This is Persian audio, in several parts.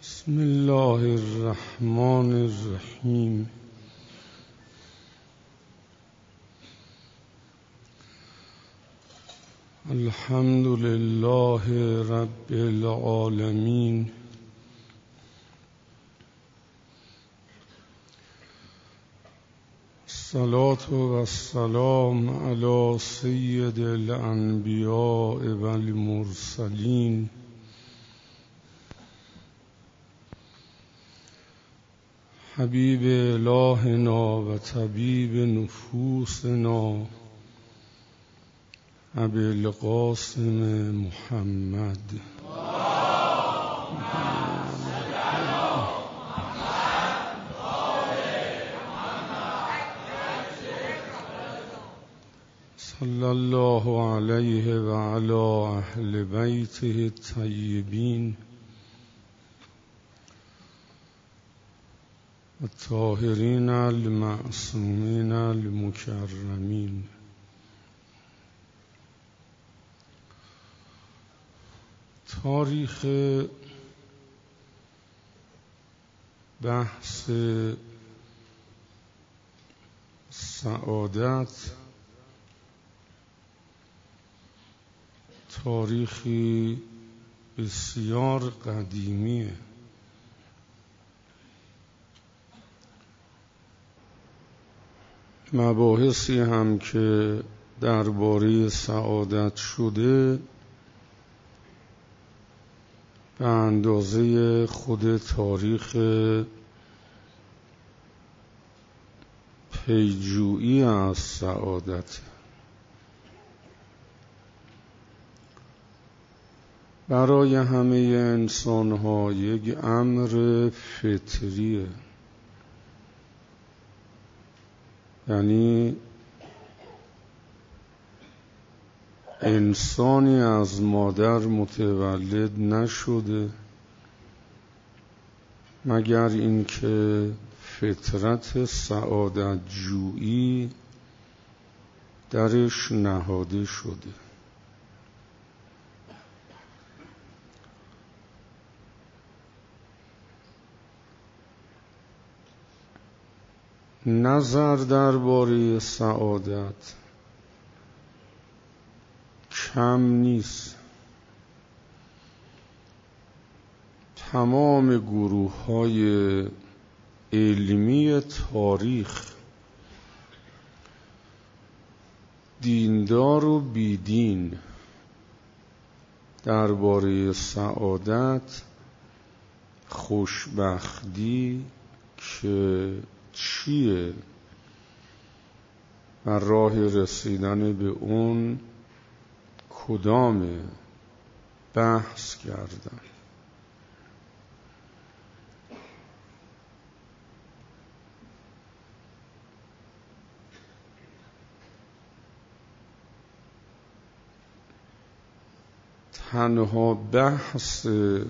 بسم الله الرحمن الرحیم. الحمد لله رب العالمین. الصلاة والسلام علی سید الانبیاء والمرسلین حبیب الهنا و طبیب نفوسنا ابی القاسم محمد. صلی الله علیه و علی اهل بیته الطیبین الطاهرین المعصومین المکرمین. تاریخ بحث سعادت تاریخی بسیار قدیمیه. مباحثی هم که درباره سعادت شده به اندازه خود تاریخ پیجویی از سعادت. برای همه انسان‌ها یک امر فطریه، یعنی انسانی از مادر متولد نشده مگر اینکه فطرت سعادت جویی درش نهاده شده. نظر درباره سعادت کم نیست. تمام گروه‌های علمی تاریخ، دیندار و بیدین، درباره سعادت، خوشبختی که چیه و راه رسیدن به اون کدامه بحث کردن. تنها بحث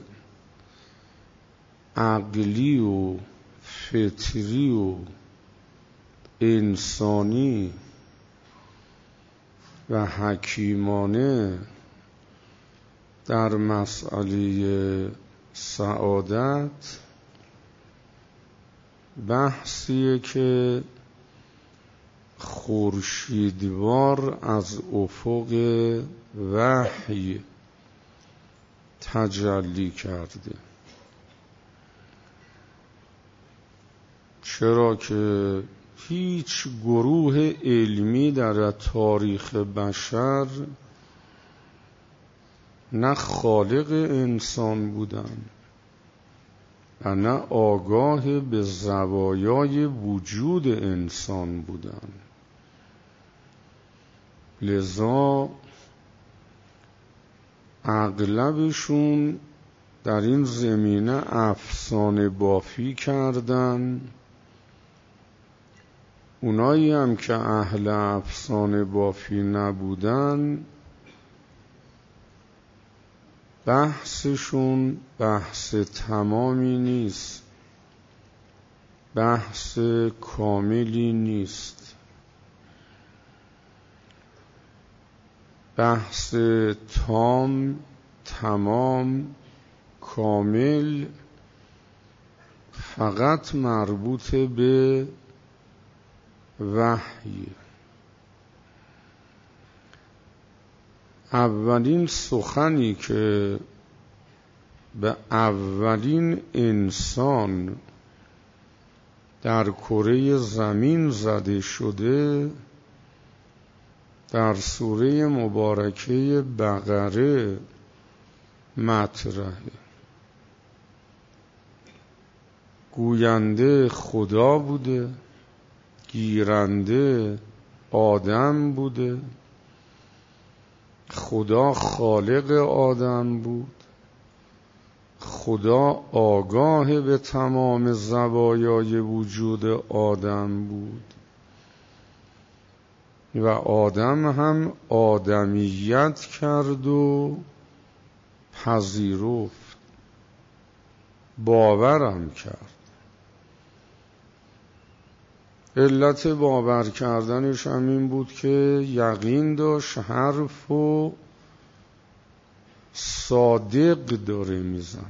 عقلی و فطری و انسانی و حکیمانه در مسئله سعادت بحثیه که خورشیدوار از افق وحی تجلی کرده. چرا که هیچ گروه علمی در تاریخ بشر نه خالق انسان بودن و نه آگاه به زوایای وجود انسان بودن. لذا اغلبشون در این زمینه افسانه بافی کردن. اونایی هم که اهل افسانه بافی نبودن بحثشون بحث تمامی نیست، بحث کاملی نیست. بحث تام، تمام، کامل فقط مربوط به وحی. اولین سخنی که به اولین انسان در کره زمین زده شده در سوره مبارکه بقره مطرحه. گوینده خدا بوده، گیرنده آدم بوده، خدا خالق آدم بود، خدا آگاه به تمام زوایای وجود آدم بود و آدم هم آدمیت کرد و پذیرفت، باورم کرد. علت باور کردنش هم این بود که یقین داشت حرف و صادق داره میزنه،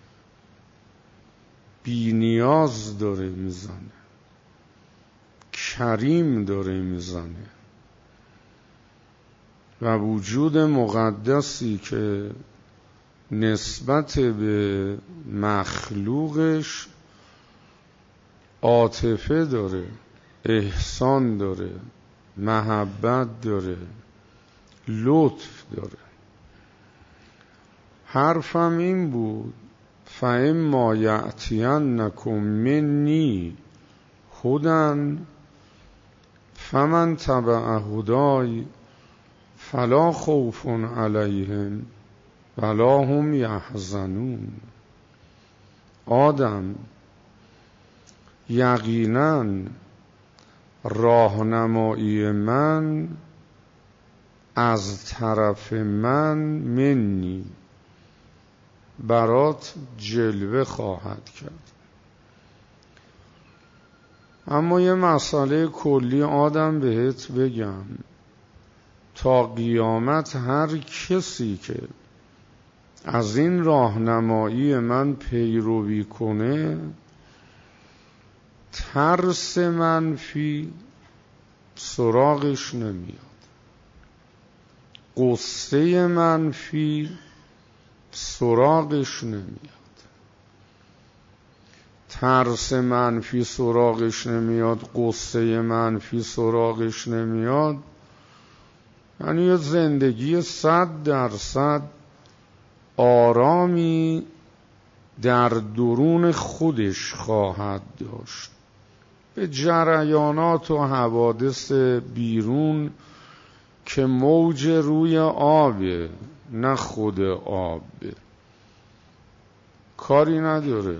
بی نیاز داره میزنه، کریم داره میزنه و وجود مقدسی که نسبت به مخلوقش عاطفه داره، احسان داره، محبت داره، لطف داره. حرفم این بود فاما یأتینکم منی هدی فمن تبع هدای فلا خوف علیهم ولا هم یحزنون. آدم یقینا راهنمایی من از طرف منی برات جلوه خواهد کرد. اما یه مسئله کلی آدم بهت بگم، تا قیامت هر کسی که از این راهنمایی من پیروی کنه ترس منفی سراغش نمیاد، غصه منفی سراغش نمیاد. ترس منفی سراغش نمیاد، غصه منفی سراغش نمیاد، یعنی یه زندگی 100% آرامی در درون خودش خواهد داشت. به جریانات و حوادث بیرون که موج روی آبه نه خود آبه کاری نداره.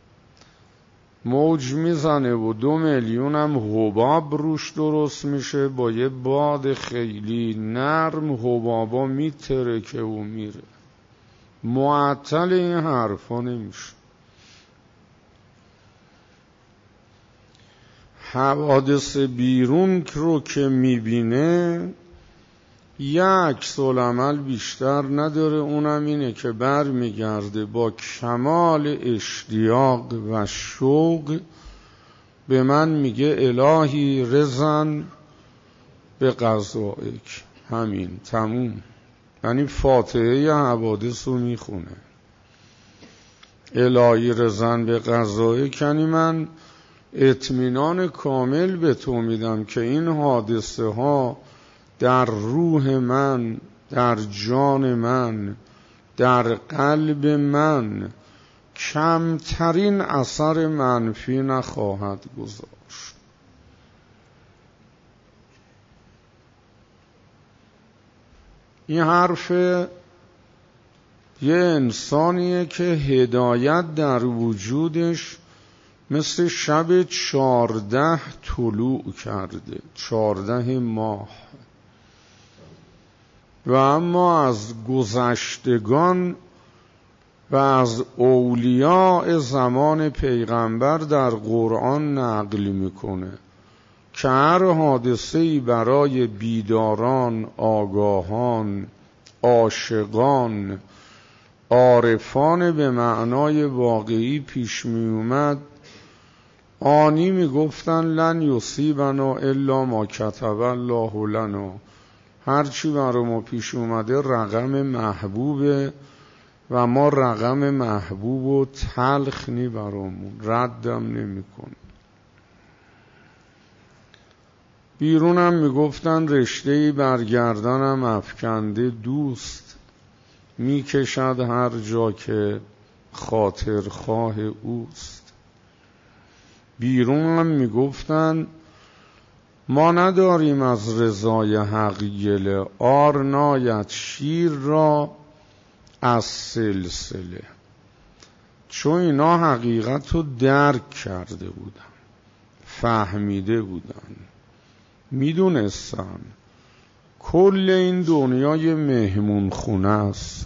موج میزنه و 2 میلیون هم حباب روش درست میشه، با یه باد خیلی نرم حبابا میترکه و میره. معطل این حرفا نمیشه. حوادث بیرون رو که میبینه یک عکس العمل بیشتر نداره، اونم اینه که بر میگرده با کمال اشتیاق و شوق به من میگه الهی رضا به قضائک. همین تموم. یعنی فاتحه حوادث رو میخونه. الهی رضا به قضائک یعنی من اطمینان کامل به تو میدم که این حادثه ها در روح من، در جان من، در قلب من کمترین اثر منفی نخواهد گذاشت. این حرف یه انسانیه که هدایت در وجودش مثل شب 14 طلوع کرده، 14 ماه. و اما از گذشتگان و از اولیاء زمان پیغمبر در قرآن نقل میکنه که هر حادثه‌ای برای بیداران، آگاهان، عاشقان، عارفان به معنای واقعی پیش می اومد آنی میگفتن لن یصیبنا الا ما کتب الله لنا، هرچی برای ما پیش اومده رقم محبوبه و ما رقم محبوب و تلخ نی برامون، ردم نمی کنیم. بیرونم میگفتن رشته‌ای برگردنم افکنده دوست، میکشد هر جا که خاطرخواه اوست. بیرونم میگفتن ما نداریم از رضای حق گله، آر ناید شیر را از سلسله. چون اینا حقیقت رو درک کرده بودن، فهمیده بودن، میدونستن کل این دنیای مهمون خونه است،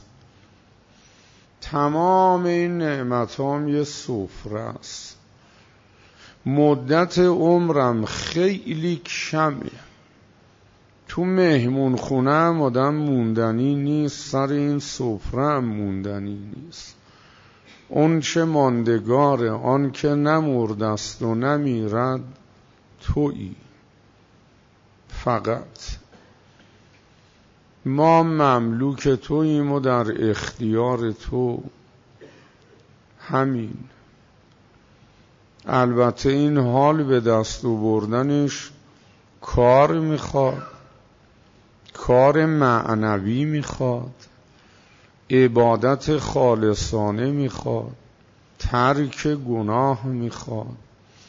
تمام این نعمت هم یه سفره است، مدت عمرم خیلی کمه، تو مهمون خونه هم آدم موندنی نیست، سر این سفره هم موندنی نیست. اون چه ماندگاره، آن که نمردست و نمیرد تویی. فقط ما مملوک توییم و در اختیار تو، همین. البته این حال به دست آوردنش کار میخواد، کار معنوی میخواد، عبادت خالصانه میخواد، ترک گناه میخواد،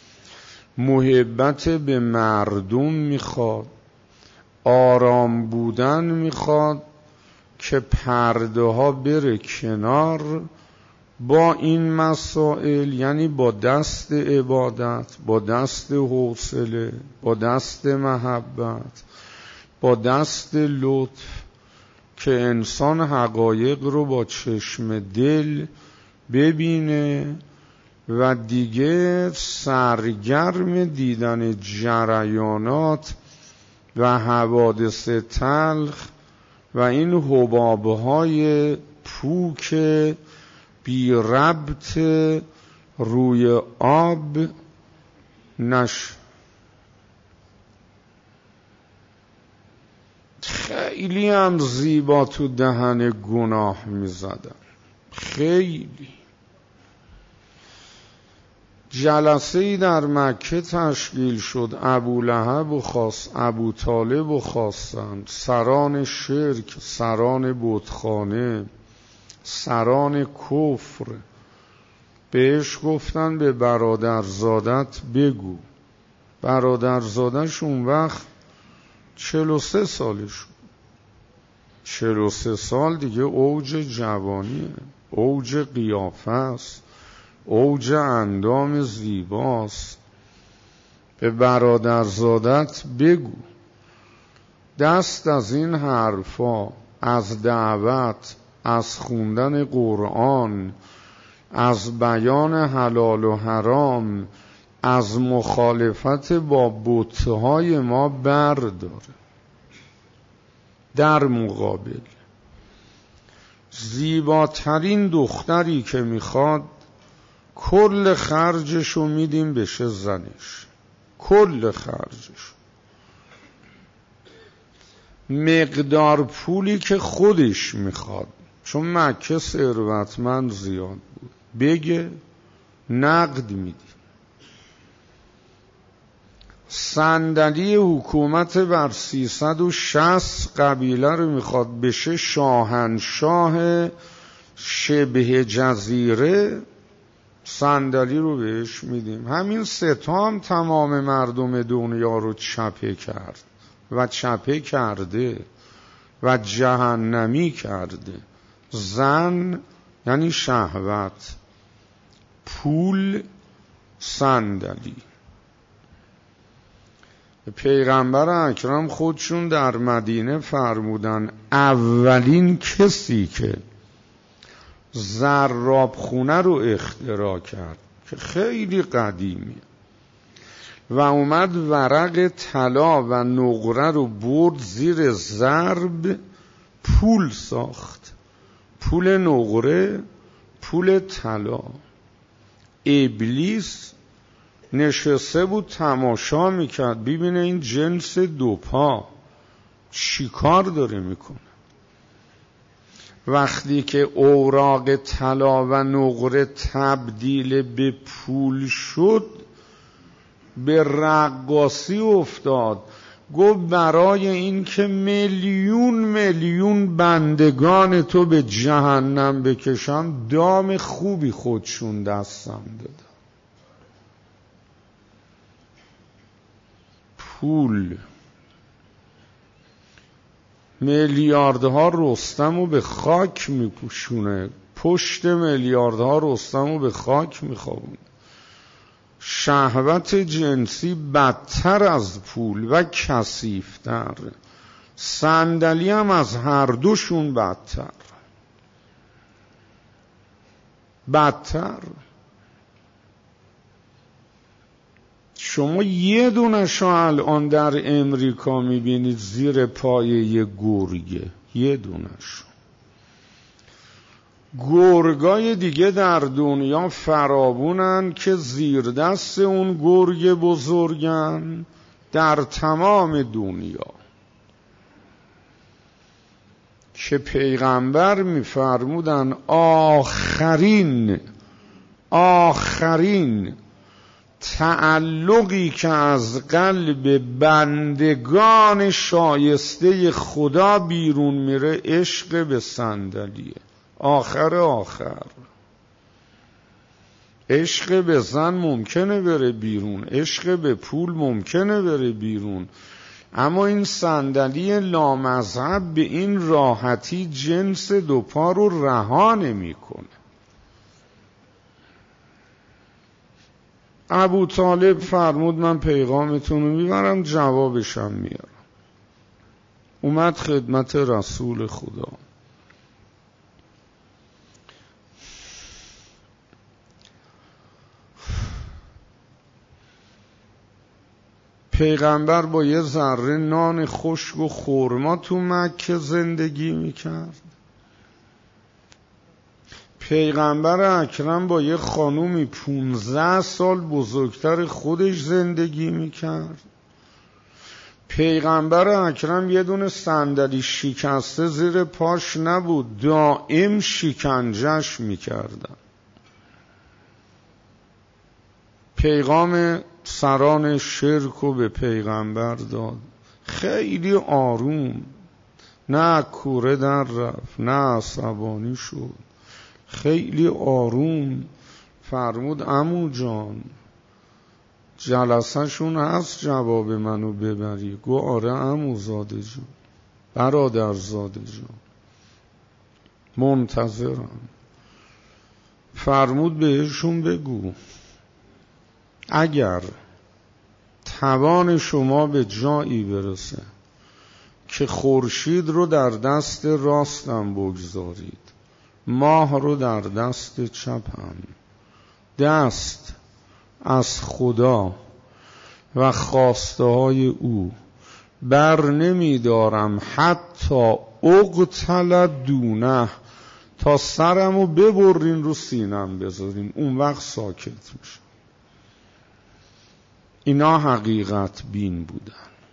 محبت به مردم میخواد، آرام بودن میخواد که پرده ها بره کنار با این مسائل، یعنی با دست عبادت، با دست حوصله، با دست محبت، با دست لطف، که انسان حقایق رو با چشم دل ببینه و دیگه سرگرم دیدن جریانات و حوادث تلخ و این حبابهای پوک بی ربط روی آب نشه. خیلی هم زیبا تو دهن گناه میزدن، خیلی. جلسه‌ای در مکه تشکیل شد، ابولهب و ابو طالب و خواستند، سران شرک، سران بتخانه، سران کفر. بهش گفتن به برادرزادت بگو. برادرزادش اون وقت 43 سالش بود. 43 سال دیگه اوج جوانیه، اوج قیافه است، اوج اندام زیباست. به برادرزادت بگو. دست از این حرفا، از دعوت، از خوندن قرآن، از بیان حلال و حرام، از مخالفت با بت‌های ما برداره. در مقابل زیباترین دختری که میخواد کل خرجشو میدیم بشه زنش، کل خرجشو، مقدار پولی که خودش میخواد، چون مکه ثروتمند زیاد بود، بگه نقد میدی. صندلی حکومت بر 360 قبیله رو میخواد بشه شاهنشاه شبه جزیره، صندلی رو بهش میدیم. همین ستا هم تمام مردم دنیا رو چپه کرد و چپه کرده و جهنمی کرده. زن یعنی شهوت، پول، صندلی. پیغمبر اکرم خودشون در مدینه فرمودن اولین کسی که زراب خونه رو اختراع کرد که خیلی قدیمیه و اومد ورق طلا و نقره رو برد زیر ضرب، پول ساخت، پول نقره، پول طلا. ابلیس نشسته بود تماشا میکرد ببینه این جنس دوپا چی کار داره میکنه. وقتی که اوراق طلا و نقره تبدیل به پول شد به رقاصی افتاد. گفت برای این که میلیون میلیون بندگان تو به جهنم بکشم دام خوبی خودشون دستم دادن. پول میلیاردها رستم رو به خاک میپوشونه، پشت میلیاردها رستم رو به خاک میخوابونه. شهوت جنسی بدتر از پول و کثیف‌تر، صندلی هم از هر دوشون بدتر. شما یه دونشو الان در امریکا میبینید زیر پایه یه گرگه، یه دونشو. گرگای دیگه در دنیا فراوونن که زیر دست اون گرگ بزرگن در تمام دنیا، که پیغمبر میفرمودن آخرین تعلقی که از قلب بندگان شایسته خدا بیرون میره عشق به صندلیه. آخر عشق به زن ممکنه بره بیرون، عشق به پول ممکنه بره بیرون، اما این صندلی لامذهب به این راحتی جنس دوپا رو رها نمیکنه. ابو طالب فرمود من پیغامتون رو میبرم جوابشم میارم. اومد خدمت رسول خدا. پیغمبر با یه ذره نان خشک و خرما تو مکه زندگی میکرد. پیغمبر اکرم با یه خانومی 15 سال بزرگتر خودش زندگی میکرد. پیغمبر اکرم یه دونه صندلی شکسته زیر پاش نبود، دائم شکنجهش میکردن. پیغام سران شرک رو به پیغمبر داد، خیلی آروم، نه کوره در رفت نه عصبانی شد، خیلی آروم فرمود عمو جان جلسه شون هست جواب منو ببری. گو آره عمو زاده جان، برادر زاده جان، منتظرم. فرمود بهشون بگو اگر توان شما به جایی برسه که خورشید رو در دست راستم بگذارید، ماه رو در دست چپم، دست از خدا و خواسته های او بر نمی دارم حتی اقتل دونه، تا سرمو ببرین رو سینم بذارین، اون وقت ساکت میشه. اینا حقیقت بین بودن.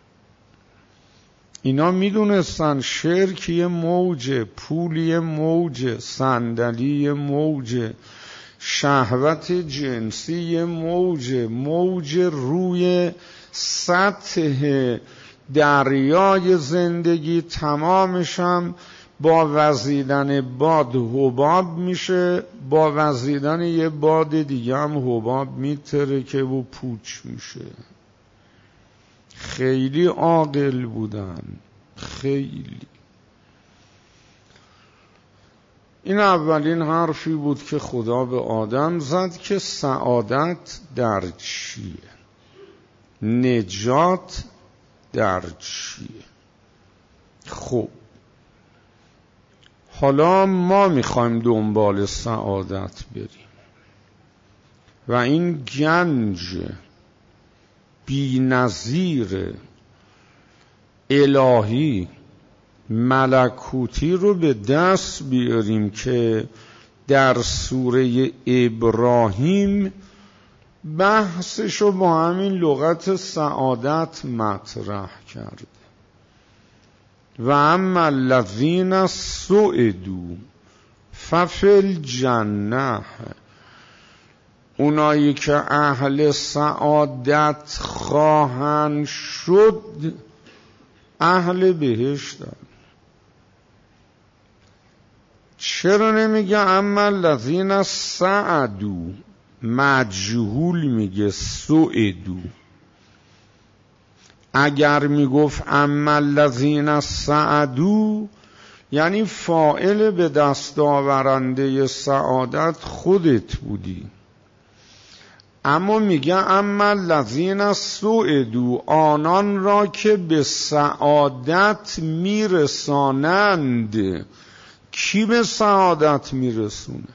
اینا میدونستن شرک یه موجه، پول یه موجه، صندلی یه موجه، شهوت جنسی یه موجه، موج روی سطح دریای زندگی، تمامش هم با وزیدن باد حباب میشه، با وزیدن یه باد دیگه هم حباب میترکه و پوچ میشه. خیلی عاقل بودن، خیلی. این اولین حرفی بود که خدا به آدم زد که سعادت در چیه، نجات در چیه. خب حالا ما میخوایم دنبال سعادت بریم و این گنج بی‌نظیر الهی ملکوتی رو به دست بیاریم که در سوره ابراهیم بحثشو با همین لغت سعادت مطرح کرد. و اما الذین سعدوا ففی الجنة، اونایی که اهل سعادت خواهند شد اهل بهشتن. چرا نمیگه اما الذین سعدوا؟ مجهول میگه سعدوا. اگر میگفت اما الذین سعدوا یعنی فاعل به دست آورنده سعادت خودت بودی. اما میگه اما الذین سعدوا، آنان را که به سعادت میرسانند. کی به سعادت میرسونه؟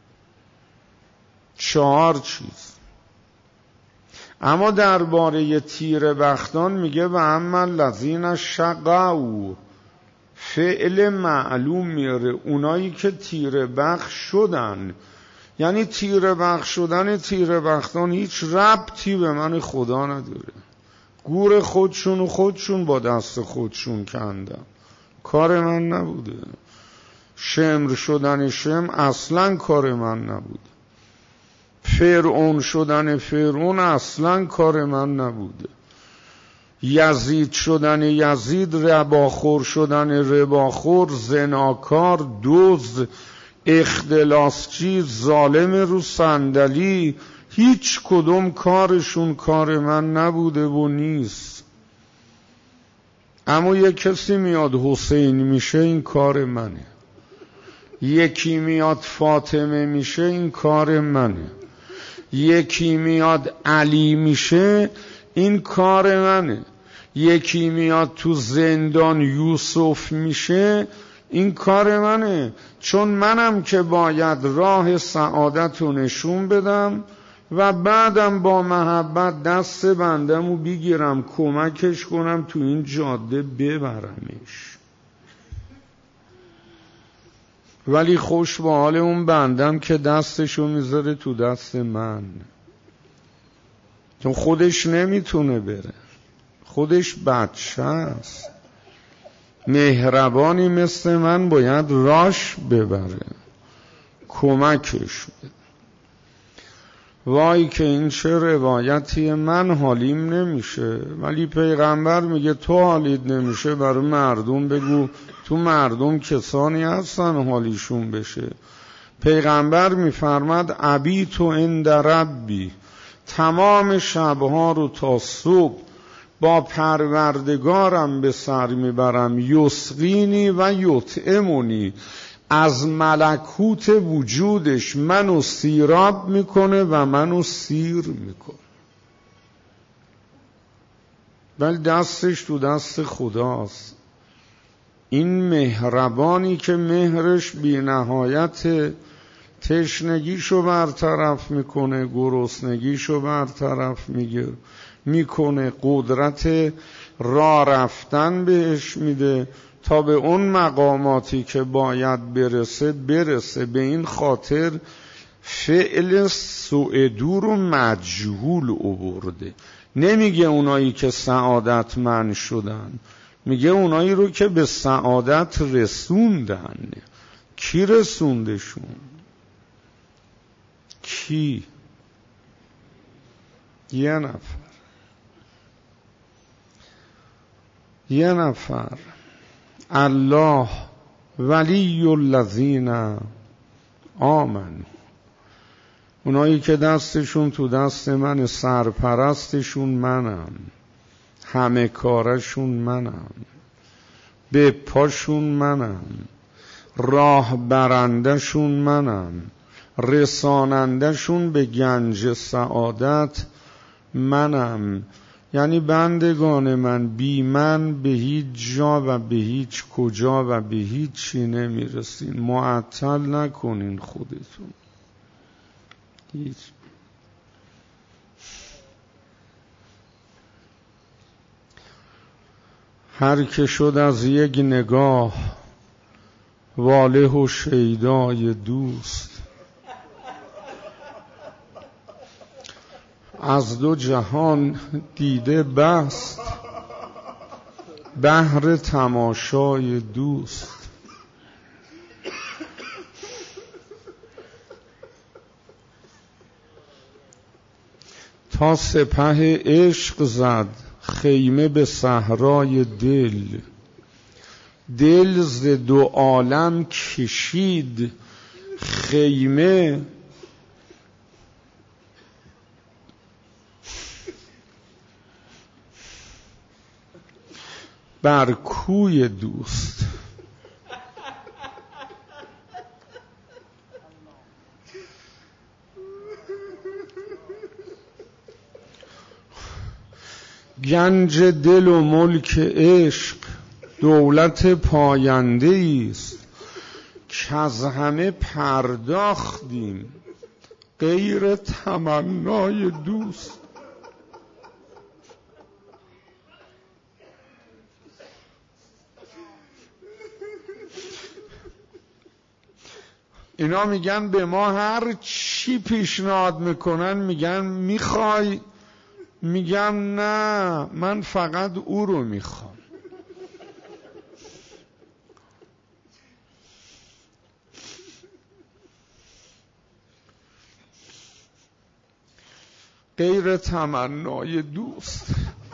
4 چیز. اما درباره تیره بختان میگه و اما الذین شقوا، فعل معلوم میاره اونایی که تیره بخت شدن. یعنی تیره بخت شدن تیره بختان هیچ ربطی به من خدا نداره. گور خودشون با دست خودشون کندن، کار من نبوده. شمر شدن شمر اصلا کار من نبوده. فرعون شدن فرعون اصلا کار من نبوده. یزید شدن یزید، رباخور شدن رباخور، زناکار، دزد، اختلاسچی، ظالم رو صندلی، هیچ کدوم کارشون کار من نبوده و نیست. اما یک کسی میاد حسین میشه این کار منه، یکی میاد فاطمه میشه این کار منه، یکی میاد علی میشه این کار منه، یکی میاد تو زندان یوسف میشه این کار منه. چون منم که باید راه سعادت رو نشون بدم و بعدم با محبت دست بندم رو بگیرم کمکش کنم تو این جاده ببرمش. ولی خوش به حال اون بندم که دستشو میذاره تو دست من، چون خودش نمیتونه بره، خودش بچه است. مهربانی مثل من باید راش ببره، کمکش بده. وای که این چه روایتی، من حالیم نمیشه. ولی پیغمبر میگه تو حالیت نمیشه برای مردم بگو، تو مردم کسانی هستن حالیشون بشه. پیغمبر میفرماد ابیت عند ربی، تمام شبها رو تا صبح با پروردگارم به سر میبرم، یسقینی و یطعمنی، از ملکوت وجودش منو سیراب میکنه و منو سیر میکنه. ولی دستش تو دست خداست. این مهربانی که مهرش بی نهایت، تشنگیشو برطرف میکنه، گرسنگیشو برطرف میکنه، قدرت راه رفتن بهش میده تا به اون مقاماتی که باید برسه. به این خاطر فعل سعدوا رو مجهول آورده. نمیگه اونایی که سعادتمند شدن، میگه اونایی رو که به سعادت رسوندن. کی رسوندشون؟ کی؟ یه نفر. الله ولی الذین آمنوا، اونایی که دستشون تو دست من، سرپرستشون منم، همه کارشون منم، به پاشون منم، راه برندشون منم، رسانندشون به گنج سعادت منم. یعنی بندگان من، بی من به هیچ جا و به هیچ کجا و به هیچ چی نمیرسین. معطل نکنین خودتون. هیچ. هر که شد از یک نگاه واله و شیدای دوست، از دو جهان دیده بست، بهر تماشای دوست. تا سپه عشق زد خیمه به صحرای دل، دل ز دو عالم کشید خیمه بر کوی دوست. گنج دل و ملک عشق دولت پاینده است، کز همه پرداختیم غیر تمنای دوست. اینا میگن به ما هر چی پیشنهاد میکنن میگن میخوای؟ میگم نه، من فقط او رو میخوام. غیر تمنای دوست.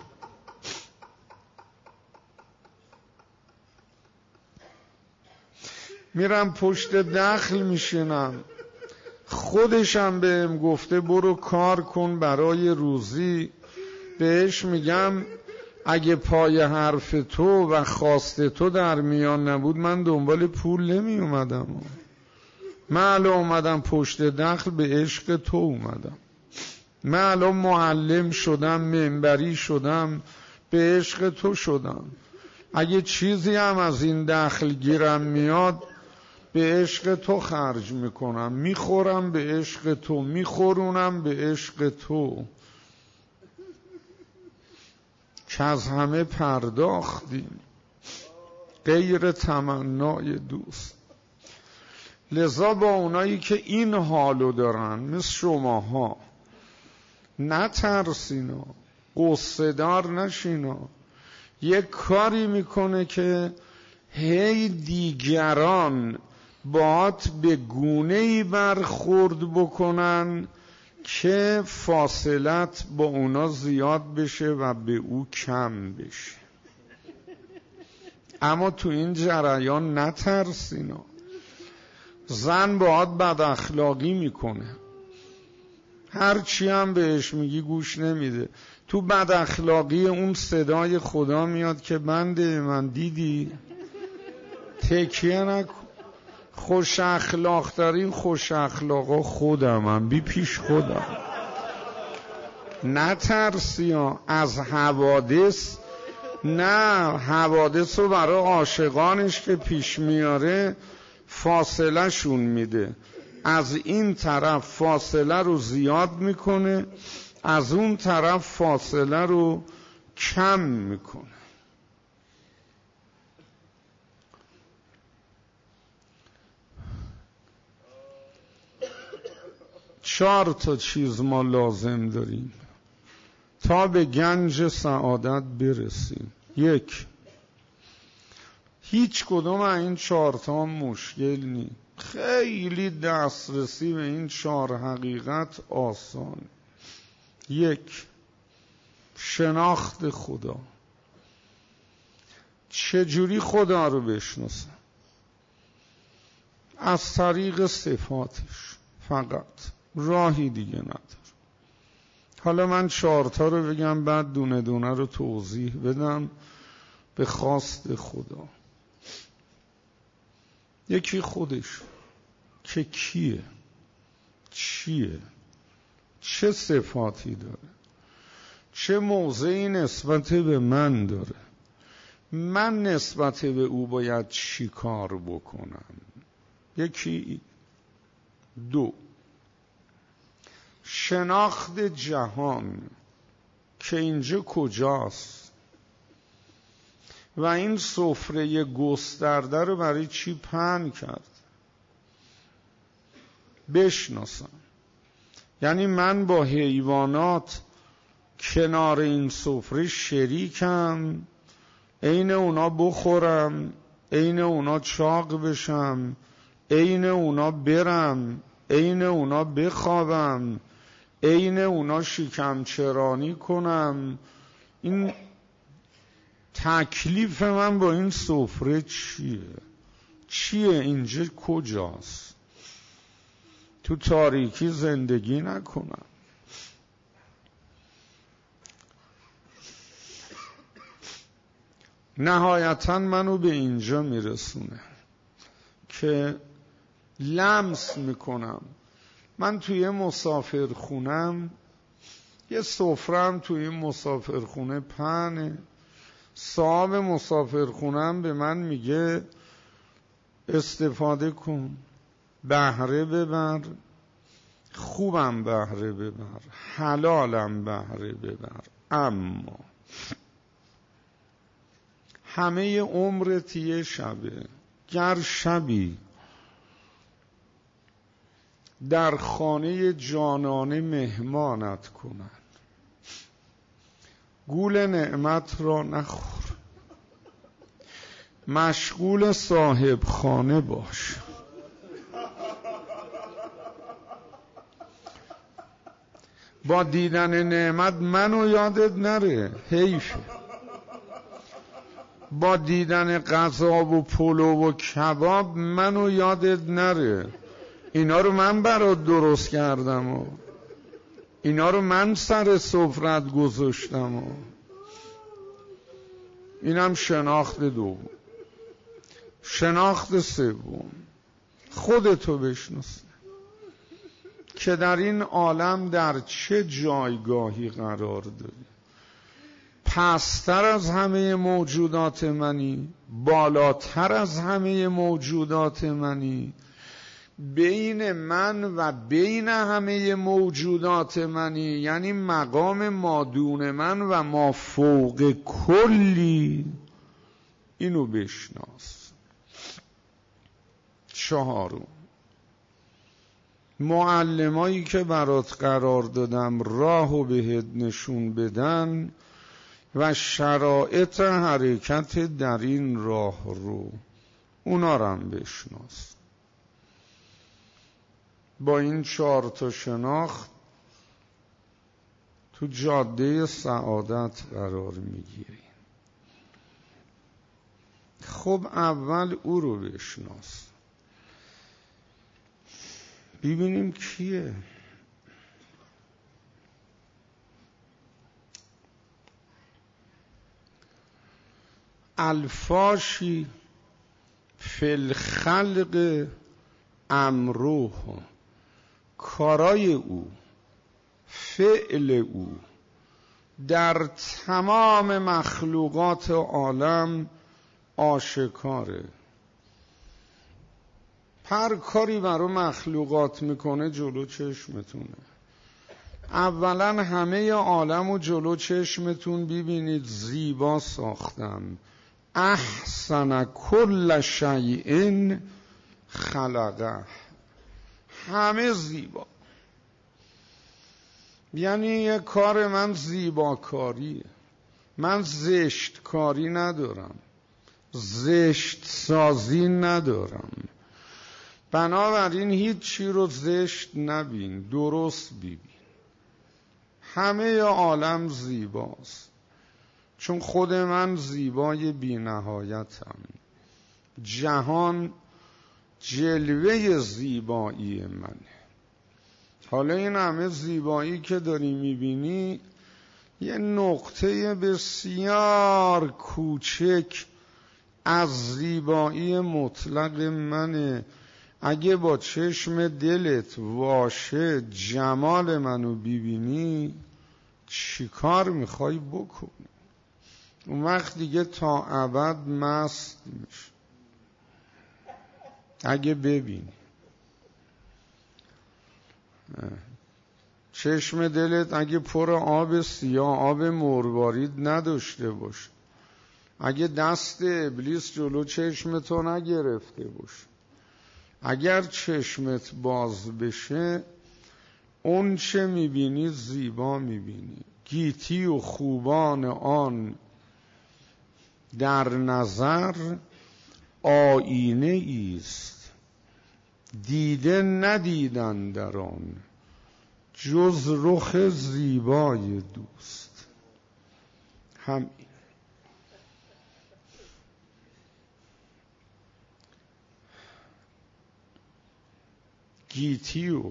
میرم پشت دخل میشینم، خودشم بهم گفته برو کار کن برای روزی. بهش میگم اگه پای حرف تو و خواست تو در میان نبود من دنبال پول نمی اومدم. من الان اومدم پشت دخل به عشق تو اومدم. من الان معلم شدم، منبری شدم، به عشق تو شدم. اگه چیزی هم از این دخل گیرم میاد به عشق تو خرج میکنم، میخورم به عشق تو، میخورونم به عشق تو، که از همه پرداختیم غیر تمنای دوست. لذا با اونایی که این حالو دارن مثل شماها نترسینا، قصه دار نشینا. یک کاری میکنه که هی دیگران باهات به گونه‌ای برخورد بکنن که فاصلت با اونا زیاد بشه و به او کم بشه. اما تو این جریان نترسینا. زن باهات بد اخلاقی میکنه، هر چی هم بهش میگی گوش نمیده. تو بد اخلاقی اون صدای خدا میاد که بنده من دیدی تکیه نکن. خوش اخلاق ترین خوش اخلاقا خودمم، بی پیش خودم. نترسی از حوادث. نه، حوادث رو برای عاشقانش که پیش میاره فاصله شون میده. از این طرف فاصله رو زیاد میکنه، از اون طرف فاصله رو کم میکنه. 4 چیز ما لازم داریم تا به گنج سعادت برسیم. 1، هیچ کدوم این 4 مشکل نیست. خیلی دسترسی به این 4 حقیقت آسان. 1، شناخت خدا. چجوری خدا رو بشناسم؟ از طریق صفاتش فقط، راهی دیگه نداره. حالا من 4 رو بگم بعد دونه دونه رو توضیح بدم به خواست خدا. یکی خودش که کیه، چیه، چه صفاتی داره، چه موضعی نسبت به من داره، من نسبت به او باید چی کار بکنم. یکی. 2، شناخت جهان که اینجا کجاست و این سفره گسترده رو برای چی پهن کرد. بشناسم. یعنی من با حیوانات کنار این سفره شریکم، عین اونا بخورم، عین اونا چاق بشم، عین اونا برم، عین اونا بخوابم، عین اونا شکم چرانی کنم. این تکلیف من با این سفره چیه اینجا کجاست؟ تو تاریکی زندگی نکنم. نهایتا منو به اینجا میرسونه که لمس میکنم من توی مسافرخونم، یه سفرم توی مسافرخونه پهنه، صاحب مسافرخونم به من میگه استفاده کن، بهره ببر، خوبم بهره ببر، حلالم بهره ببر. اما همه عمرت یه شبه، گر شبی در خانه جانانه مهمانت کنند، گول نعمت را نخور، مشغول صاحب خانه باش. با دیدن نعمت منو یادت نره، حیفه. با دیدن غذا و پلو و کباب منو یادت نره. اینا رو من برات درست کردم و اینا رو من سر سفرت گذاشتم و اینم شناخت دوم. شناخت سوم، خودتو بشناس که در این عالم در چه جایگاهی قرار داری. پستر از همه موجودات منی، بالاتر از همه موجودات منی، بین من و بین همه موجودات منی، یعنی مقام مادون من و ما فوق کلی. اینو بشناس. چهارم، معلمایی که برات قرار دادم راهو بهت نشون بدن و شرایط حرکت در این راه رو، اونا رو هم بشناس. با این 4 تا شناخت تو جاده سعادت قرار میگیری. خب اول او رو بشناس، ببینیم کیه. الفاشی فی الخلق امروه، کارای او، فعل او در تمام مخلوقات عالم آشکاره. هر کاری برای مخلوقات میکنه جلو چشمتونه. اولا همه عالمو جلو چشمتون ببینید زیبا ساختم. احسن کل شیء خلقه، همه زیبا. یعنی یه کار من زیباکاریه. من زشت کاری ندارم، زشت سازی ندارم. بنابراین هیچ چی رو زشت نبین، درست ببین. همه عالم زیباست، چون خود من زیبای بی نهایتم. جهان جلوه زیبایی منه. حالا این همه زیبایی که داری میبینی یه نقطه بسیار کوچک از زیبایی مطلق منه. اگه با چشم دلت واشه جمال منو ببینی، چی کار میخوای بکنی؟ اون وقت دیگه تا ابد مست میشه. اگه ببینی چشم دلت اگه پر آب سیاه، آب مروارید نداشته باشه، اگه دست ابلیس جلو چشمتو نگرفته باشه، اگر چشمت باز بشه، اون چه میبینی زیبا میبینی. گیتی و خوبان آن در نظر آینه ایست، دیده ندیدن در آن جز رخ زیبای دوست. همین. گیتی و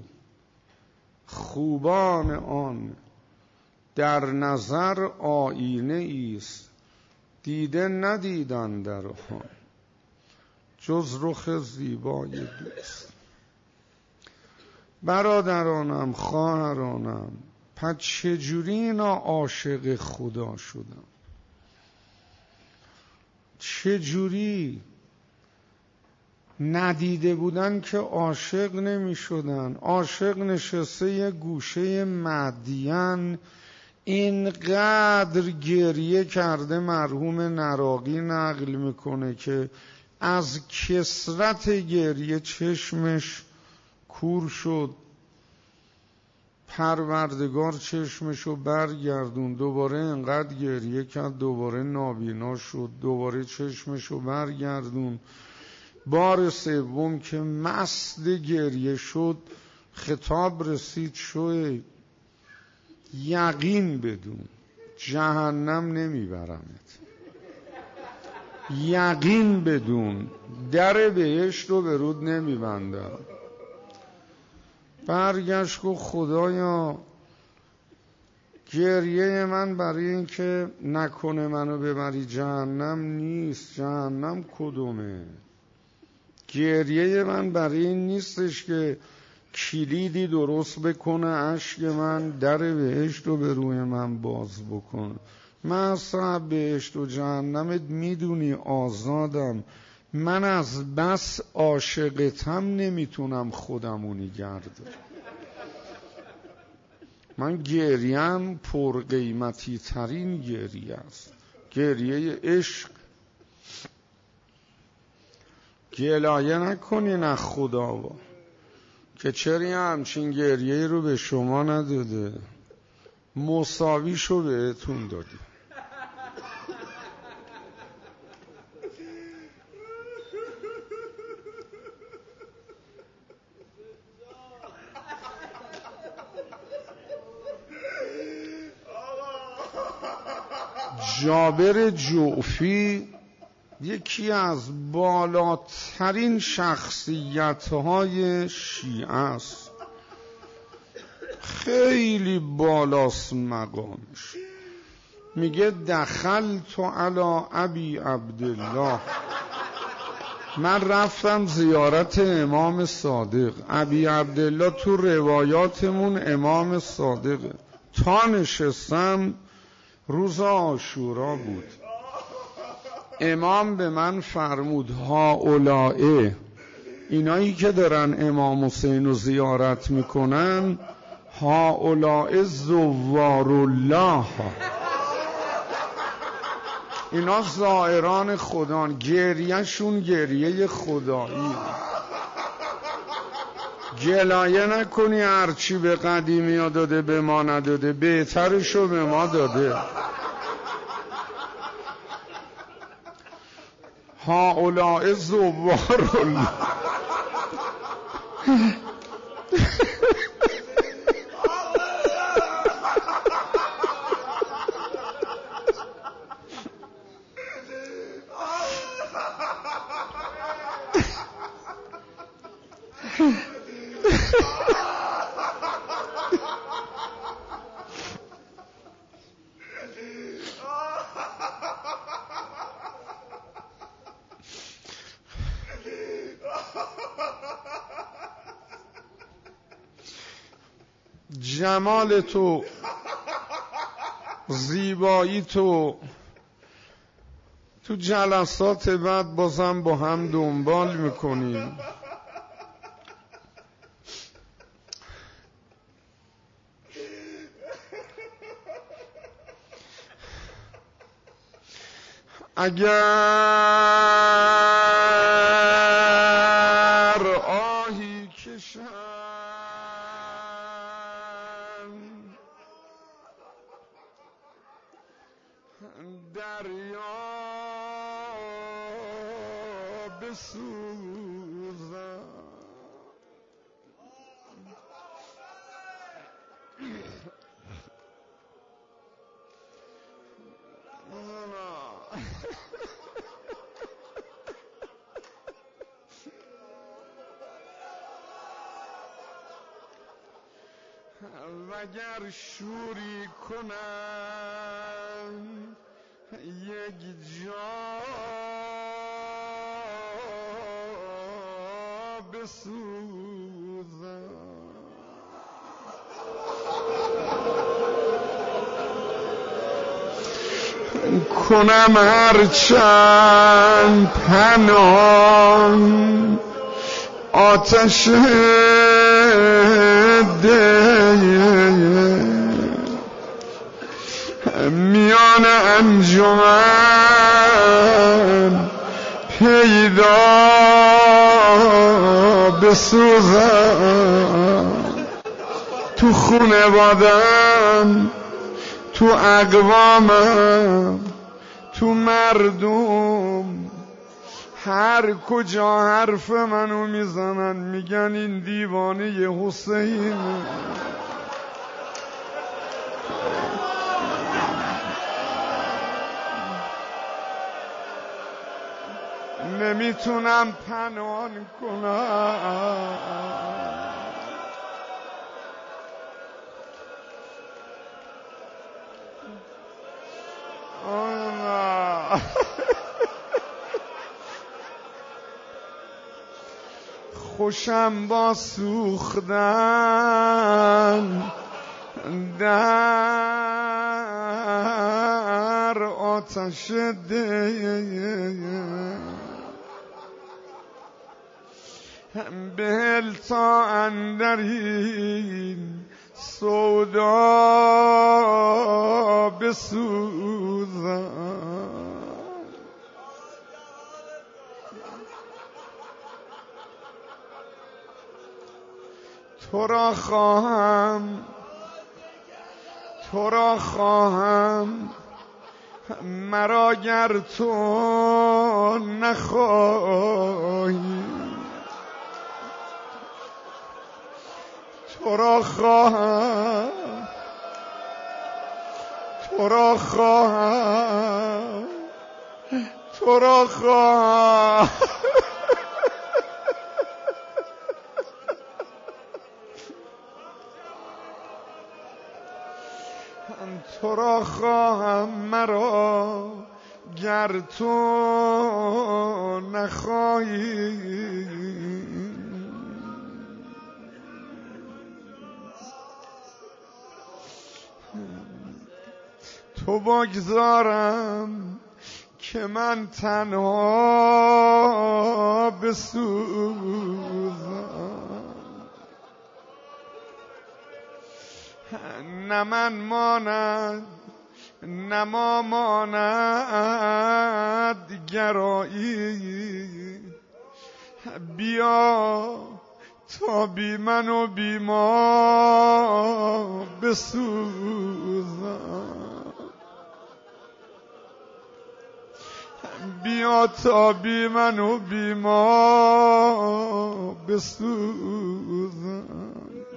خوبان آن در نظر آینه ایست، دیده ندیدن در آن جز رخ زیبای دوست. برادرانم، خواهرانم، پس چجوری اینا عاشق خدا شدم؟ چجوری؟ ندیده بودن که عاشق نمی شدن. عاشق نشسته یه گوشه مدین اینقدر گریه کرده. مرحوم نراقی نقل میکنه که از کثرت گریه چشمش کور شد. پروردگار چشمشو برگردون. دوباره انقدر گریه کرد، دوباره نابینا شد. دوباره چشمشو برگردون. بار سوم که مست گریه شد، خطاب رسید: شوی یقین بدون جهنم نمیبرمت. یقین بدون در بهشت رو به رود نمیبندم. برگشت گفت خدایا گریه من برای این که نکنه منو ببری جهنم نیست. جهنم کدومه؟ گریه من برای این نیستش که کلیدی درست بکنه اشک من در بهشت رو به روی من باز بکنه. من اصلا بهشت و جهنمت میدونی آزادم. من از بس عاشقتم نمیتونم خودمو نگه دارم. من گریم پر قیمتی ترین گریه است، گریه عشق. گلایه نکنین از خدا که چرا همچین گریه رو به شما نداده، مساویشو بهتون داده. جابر جعفی یکی از بالاترین شخصیت‌های شیعه است. خیلی بالاست مقامش. میگه دخلت علی ابی عبدالله، من رفتم زیارت امام صادق. ابی عبدالله تو روایاتمون امام صادقه. تا نشستم روز عاشورا بود. امام به من فرمود هاولائه، اینایی که دارن امام حسین رو زیارت میکنن، هاولائه زوار الله، اینا زائران خدا، گریهشون گریه خدایی. گلایه نکنی هرچی به قدیمی ها داده به ما نداده، بهترشو به ما داده. هؤلاء زوار الله. جمال تو، زیبایی تو جلسات بعد بازم با هم دنبال میکنیم. اگر آهی کشم دریا بسوزم وگر شوری کنم یک جا بسوزم کنم هرچند پنهان آتش دل میان انجمن پیدا بسوزم تو خونوادم تو اقوامم تو مردم هر کجا حرف منو میزنن میگن این دیوانه ی حسین نمیتونم پنهان کنم خوشم با سوختن در آتش دل بهل تا اندرین سودا بسوزم تو را خواهم مرا گر تو نخواهی تو را خواهم تو را خواهم مرا گر تو نخواهی تو بگذارم که من تنها بسوزم نه من ماند نه ما ماند گرایی بیا تا بی من و بی ما بسوزم بیا تا بی من و بی ما بسوزم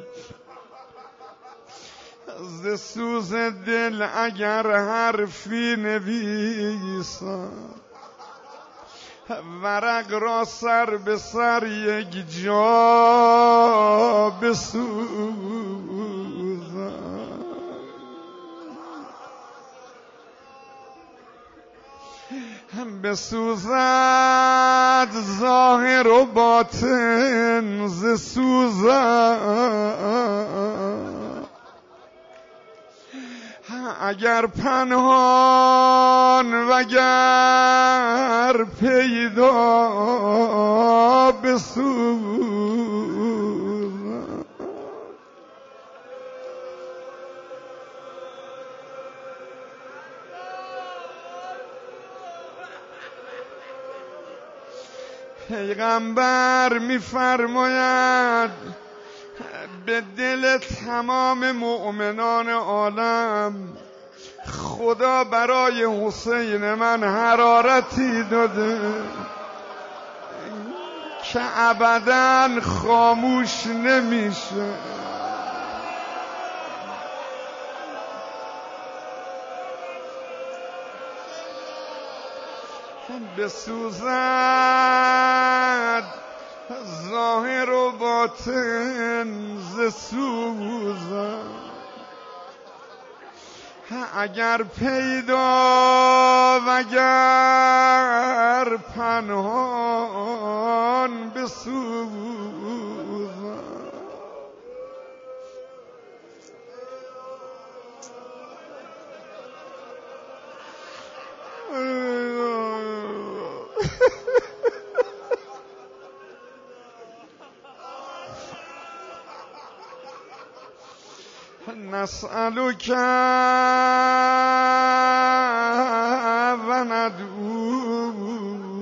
ز سوز دل اگر حرفی نویسم ورق را سر به سر یک جا بسوزم بسوزد ظاهر و باطن ز سوزم اگر پنهان وگر پیدا بسوزم پیغمبر می‌فرماید به دل تمام مؤمنان عالم خدا برای حسین من حرارتی داده که ابداً خاموش نمیشه. بسوزد ظاهر و باطن ز سوزم، اگر پیدا وگر پنهان بسوزم. نسألك و ندعو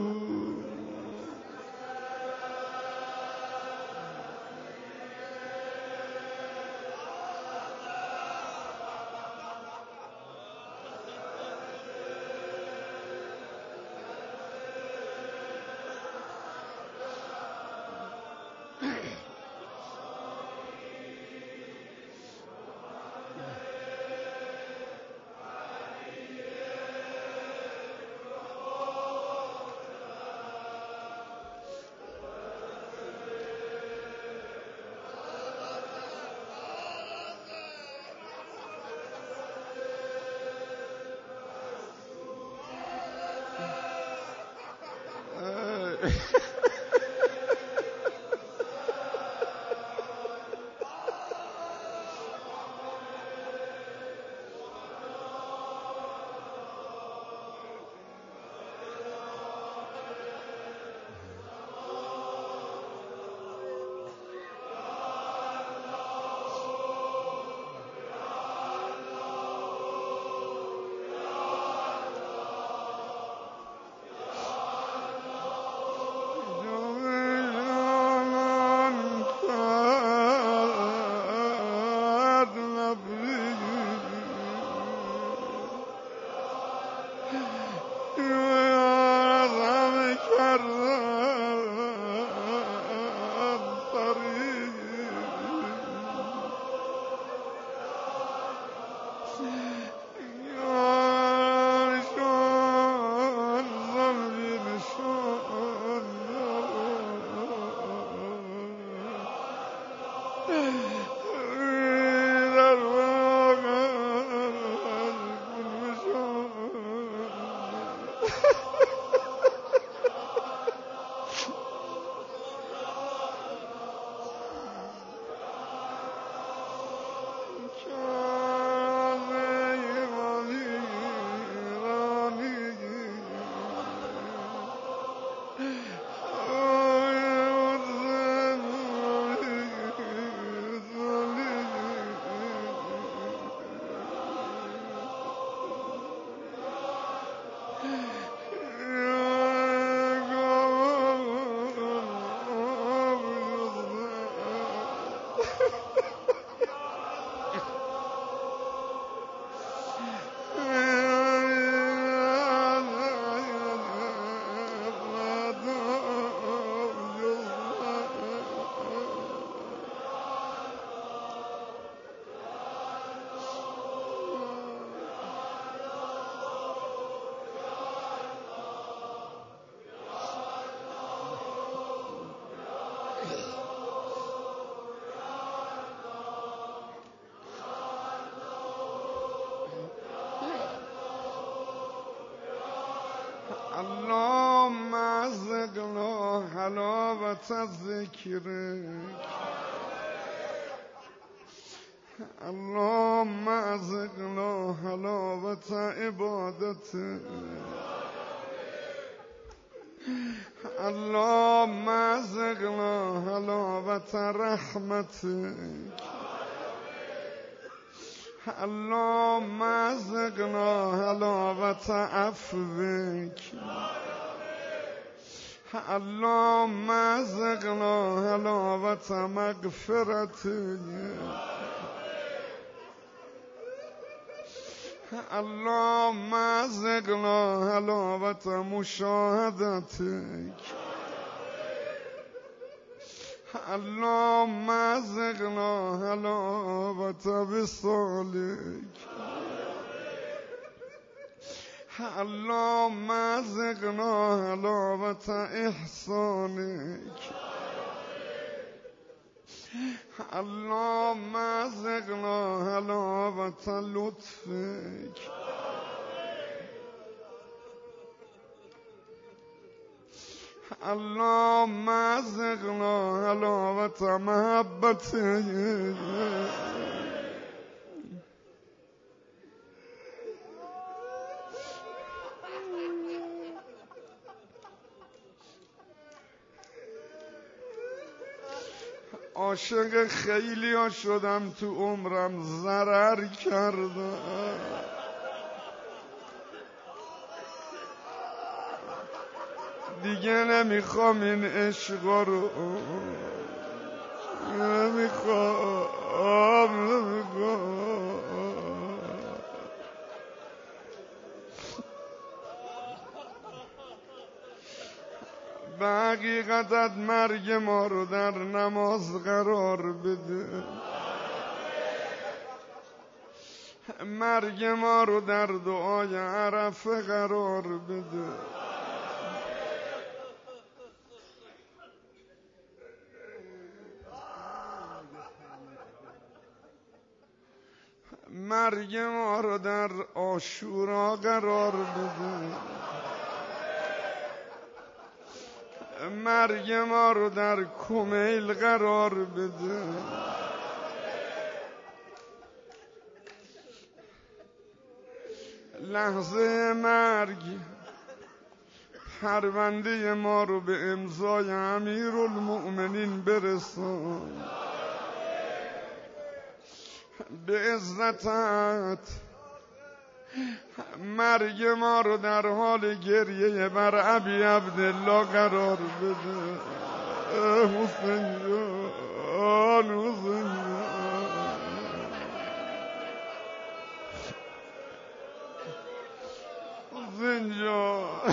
اللهم ازقنا حلاوة ذكرك، اللهم ازقنا حلاوة عبادتك، اللهم ازقنا حلاوة رحمتك، اللهم ازقنا حلاوة عفوك، اللهم ازقنا حلاوة مغفرتك، اللهم ازقنا حلاوت مشاهدتك اللهم ازقنا حلاوت وصالك اللهم ازقنا حلاوت احسانك اللهم ازقنا حلاوت لطفك اللهم ازقنا حلاوت محبتك عاشق خیلی ها شدم تو عمرم ضرر کردم دیگه نمیخوام این عشقا رو نمیخوام به حقیقتت مرگ ما رو در نماز قرار بده مرگ ما رو در دعای عرفه قرار بده مرگ ما رو در عاشورا قرار بده مرگ ما رو در کمیل قرار بده لحظه مرگ پرونده ما رو به امضای امیرالمؤمنین برسان به عزتت مرگ ما رو در حال گریه بر ابی عبدالله قرار بده حسین جان حسین جان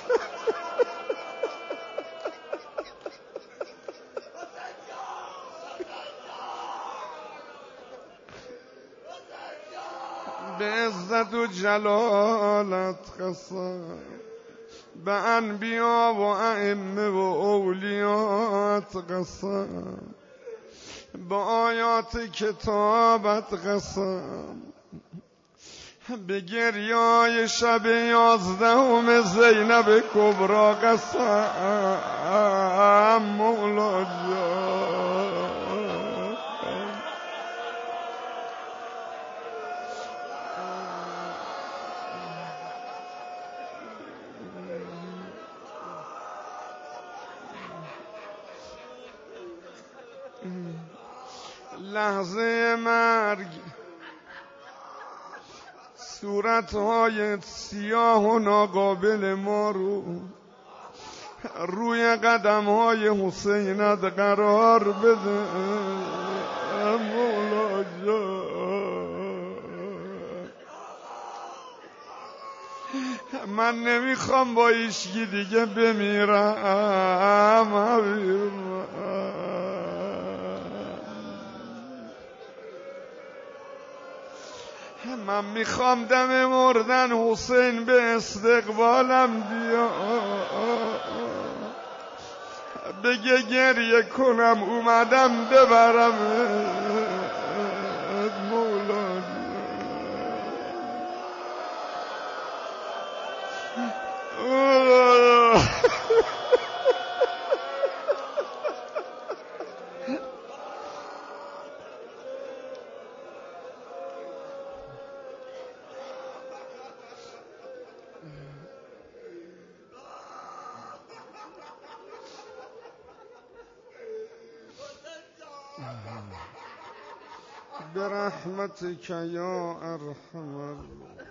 به عزت و جلالت قسم به انبیا و ائمه و اولیات قسم به آیات کتابت قسم به گریای شب 11 زینب کبرا قسم مولا جان لحظه مرگ صورتهای سیاه و ناقابل ما رو روی قدمهای حسینت قرار بده مولا جان من نمیخوام با ایشکی دیگه بمیرم حبیب من میخوام دم مردن حسین به استقبالم بیا بگه گریه کنم اومدم ببرم مولا برحمتك يا أرحم